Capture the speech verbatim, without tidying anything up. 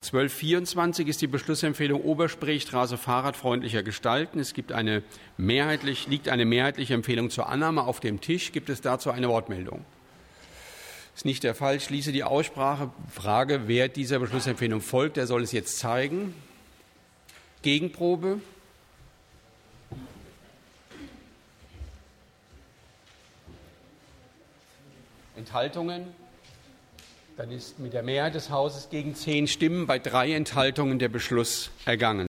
zwölf vierundzwanzig ist die Beschlussempfehlung Oberspreestraße fahrradfreundlicher gestalten. Es gibt eine mehrheitlich, liegt eine mehrheitliche Empfehlung zur Annahme auf dem Tisch. Gibt es dazu eine Wortmeldung? Ist nicht der Fall. Ich schließe die Aussprache. Frage, wer dieser Beschlussempfehlung folgt, der soll es jetzt zeigen. Gegenprobe. Enthaltungen? Dann ist mit der Mehrheit des Hauses gegen zehn Stimmen bei drei Enthaltungen der Beschluss ergangen.